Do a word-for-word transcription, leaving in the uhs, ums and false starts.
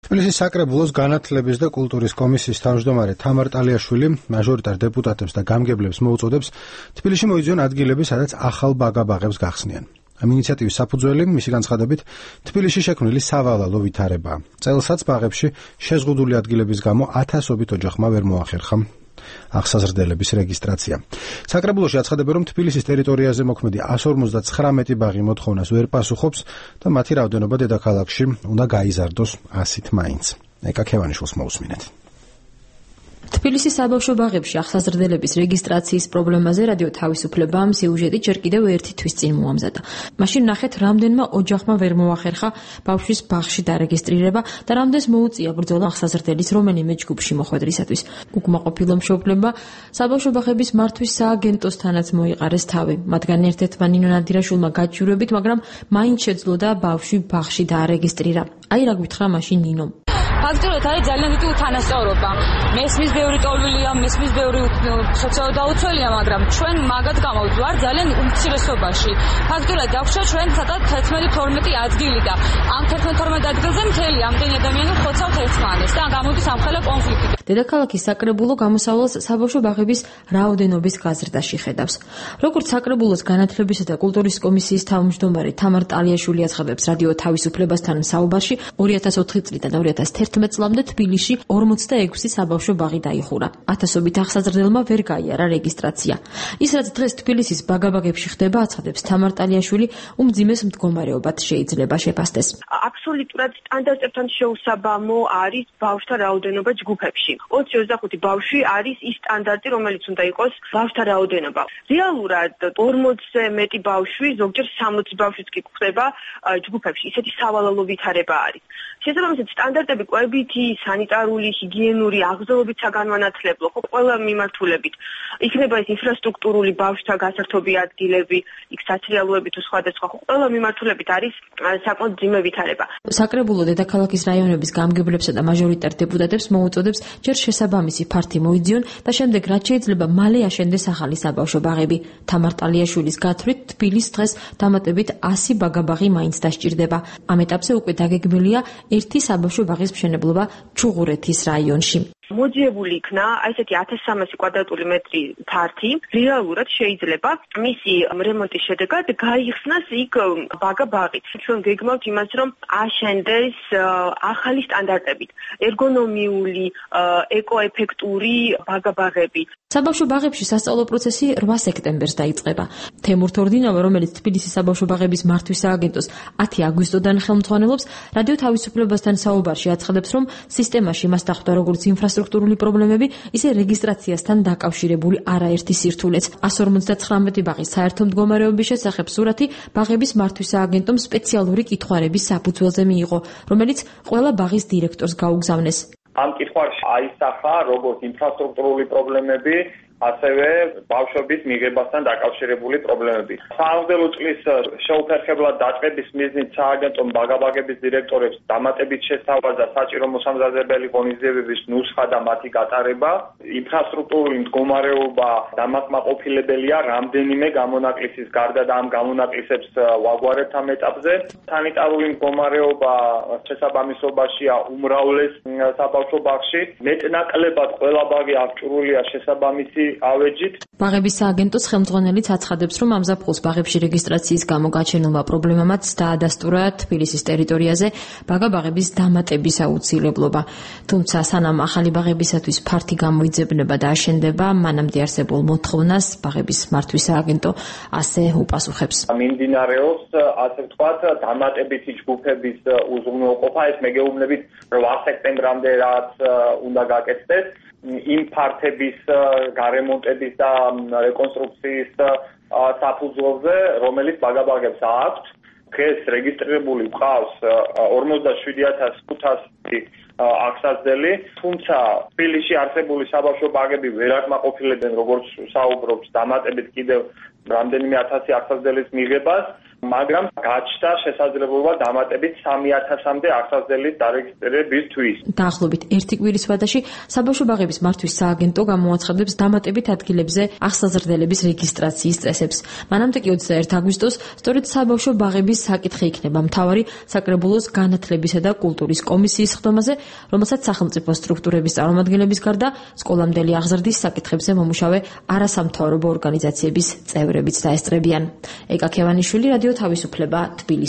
თბილისის საკრებულოს განათლების და კულტურის კომისიის თავმჯდომარე თამარ ტალიაშვილი მაჟორიტარ დეპუტატებს და გამგებლებს მოუწოდებს თბილისში მოიძიონ ადგილები, სადაც ახალ ბაგა-ბაღებს გახსნიან. ამ ინიციატივის საფუძველი, მისი განცხადებით, თბილისში შექმნილი სავალალო ვითარებაა. წელსაც ბაღებში შეზღუდული ადგილების გამო ათასობით ოჯახმა ვერ მოახერხა აღსაზრდელების რეგისტრაცია. საკრებულოში აცხადებენ, რომ თბილისის ტერიტორიაზე მოქმედი εκατს ორმოცდათხრამეტი ბაღი მოთხოვნას ვერ პასუხობს და მათი რაოდენობა დედაქალაქში უნდა გაიზარდოს ასით მაინც. ეკა ქევანიშვილს მოусმინეთ. თბილისის საბავშვო ბაღებში აღსაზრდელების რეგისტრაციის პრობლემაზე რადიო თავისუფლებამ სიუჟეტი ჯერ კიდევ ერთი თვის წინ მოამზადა. მაშინ ნახეთ, რამდენმა ოჯახმა ვერ მოახერხა ბავშვის ბაღში დარეგისტრირება და რამდენს მოუწია ბრძოლა აღსაზრდელის რომელიმე ჯგუფში მოხვედრისათვის. უკმაყოფილო მშობლებმა საბავშვო ბაღების მართვის სააგენტოსთანაც მოიყარეს თავი. მათგან ერთ-ერთმა ნინო ნადირაშვილმა გაჩვირებით, მაგრამ მაინც შეძლო და ბავშვი ბაღში დაარეგისტრირა. აი რა გვითხრა მაშინ ნინომ. ფაქტობრივად არის ძალიან დიდი უთანასწორობა. მესმის ბევრი ტოლვილია, მესმის ბევრი სოციალურად დაუცველია, მაგრამ ჩვენ მაგად გამოვდივართ ძალიან უმცირესობაში. ფაქტობრივად დაგვჭირდა ჩვენ ცოტა თერთმეტი თორმეტი ადგილი და ამ თერთმეტი თორმეტი ადგილზე მთელი ამდენი ადამიანი ხოცავთ ერთმანეთს და გამოდის ამხელა კონფლიქტი. დედაქალაქის საკრებულო გამოსავალს საბავშვო ბაღების რაოდენობის გაზრდაში ხედავს. როგორც საკრებულოს განათლებისა და კულტურის კომისიის თავმჯდომარე თამარ ტალიაშვილი აცხადებს რადიო თავისუფლებასთან საუბარში, ორი ათას ოთხი წლიდან ორი ათას თერთმეტი წლამდე თბილისში ორმოცდაექვსი საბავშვო ბაღი დაიხურა. ათასობით აღსაზრდელმა ვერ გაიარა რეგისტრაცია. ის რაც დღეს თბილისის ბაგა-ბაღებში ხდება, აცხადებს თამარ ტალიაშვილი, უმძიმეს მდგომარეობად შეიძლება შეფასდეს. აბსოლუტურად სტანდარტებთან შეუსაბამო არის ბავშვთა რაოდენობა ჯგუფებში. ოცი ოცდახუთი ბავშვი არის ის სტანდარტი, რომელიც უნდა იყოს ბავშვთა რაოდენობა. რეალურად ორმოცზე მეტი ბავშვი, ზოგჯერ სამოცი ბავშვიც კი გვხდება ჯგუფებში. ისეთი სავალალო ვითარება არის. შესაბამისად სტანდარტები კვებითი, სანიტარული, ჰიგიენური, აღზრდობით საგანმანათლებლო, ხო ყველა მიმართულებით. იქნება ეს ინფრასტრუქტურული ბავშვთა გასართობი ადგილები, იქ საცრიალოები თუ სხვადასხვა, ხო ყველა მიმართულებით არის საკმაოდ ძიმე ვითარება. საკრებულო დედაქალაქის რაიონების გამგებლებსა და მაჟორიტარ დეპუტატებს მოუწოდებს ჯერ შესაბამისი ფართი მოიძიონ და შემდეგ რაც შეიძლება მალე აშენდეს ახალი საბავშვო ბაღები. თამარ ტალიაშვილის გათვლით თბილის დღეს დამატებით ასი ბაგა-ბაღი მაინც დასჭირდება. ამ ეტაპზე უკვე დაგეგმილია ერთი საბავშვო ბაღის მშენებლობა ჩუღურეთის რაიონში. მოძიებული იქნა აი ესეთი ათას სამასი კვადრატული მეტრი ფართი, რეალურად შეიძლება მისი რემონტის შედეგად გაიხსნას იქ ბაგა-ბაღი. ჩვენ გეგმავთ იმას, რომ აშენდეს ახალი სტანდარტებით, ერგონომიული, ეკოეფექტური ბაგა-ბაღები. საბავშვო ბაღებში სასწავლო პროცესი რვა სექტემბერს დაიწყება. თემურ თორდინავა, რომელიც თბილისის საბავშვო ბაღების მართვის სააგენტოს ათი აგვისტოდან ხელმძღვანელობს, რადიო თავისუფლებასთან საუბარში აცხადებს, რომ სისტემაში მას დახვდა როგორც ინფრასტრუქტურული პრობლემები, ისე რეგისტრაციასთან დაკავშირებული არაერთი სირთულეც. εκατს ორმოცდათხრამეტი ბაღის საერთო მდგომარეობის შესახებ სურათი ბაღების მართვის სააგენტომ სპეციალური კითხვარების საფუძველზე მიიღო, რომელიც ყველა ბაღის დირექტორს გაუგზავნეს. ამ კითხვარში აისახა როგორც ინფრასტრუქტურული პრობლემები, ასევე ბავშვების მიღებასთან დაკავშირებული პრობლემები. საავადმყოფო წლის შეუფერხებლად დაწყების მიზნით სააგენტომ ბაგა-ბაღების დირექტორებს დამატებით შესთავაზა საჭირო მოსამზადებელი ღონისძიებების ნუსხა და მათი გატარება. ინფრასტრუქტურული მდგომარეობა დამაკმაყოფილებელია რამდენიმე გამონაკლისის გარდა და ამ გამონაკლისებს ვაგვარებთ ამ ეტაპზე. სანიტარული მდგომარეობა შესაბამისობაშია უმრავლეს საბავშვო ბაღში. მეტნაკლებად ყველა ბაღი აღჭურვილია შესაბამისი ავეჯით. ბაღების სააგენტოს ხელმძღვანელიც აცხადებს, რომ ამ ზაფხულს ბაღებში რეგისტრაციის გამო გაჩენილმა პრობლემამაც დაადასტურა თბილისის ტერიტორიაზე ბაგა-ბაღების დამატების აუცილებლობა. თუმცა სანამ ახალი ბაღებისათვის ფართი გამოიძებნება და აშენდება, მანამდე არსებულ მოთხოვნას ბაღების მართვის სააგენტო ასე უპასუხებს. მიმდინარეობს, ასე ვთქვათ, დამატებითი ჯგუფების უზრუნველყოფა, ეს მეგეუბნებით რვა სექტემბრამდე რაც უნდა გაკეთდეს. იმ ფართების გარემონტების და რეკონსტრუქციის საფუძველზე, რომელიც ბაგა-ბაღებს აქვთ, დღეს რეგისტრირებული გვყავს ორმოცდაშვიდი ათას ხუთასი აღსაზრდელი, თუმცა თბილისში არსებული საბავშვო ბაღები ვერ აკმაყოფილებენ, როგორც საუბრობს, დამატებით კიდევ რამდენიმე ათასი აღსაზრდელის მიღებას მაგრამ გაჩნდა შესაძლებლობა დამატებით სამი ათასამდე ახალგაზრდების დარეგისტრირებისთვის. დაახლოებით ერთი კვირის ვადაში საბავშვო ბაღების მართვის სააგენტო გამოაცხადებს დამატებით ადგილებზე ახალგაზრდების რეგისტრაციის წესებს. მანამდე კი ოცდაერთი აგვისტოს სწორედ საბავშვო ბაღების საკითხი იქნება მთავარი საკრებულოს განათლებისა და კულტურის კომისიის ხდომაზე, რომელსაც სახელმწიფო სტრუქტურების წარმომადგენლების გარდა სკოლამდელი აღზრდის საკითხებზე მომუშავე არასამთავრობო ორგანიზაციების წევრებიც დაესწრებიან. ეკა ქევანიშვილი, რადიო თავისუფლება, თბილისი.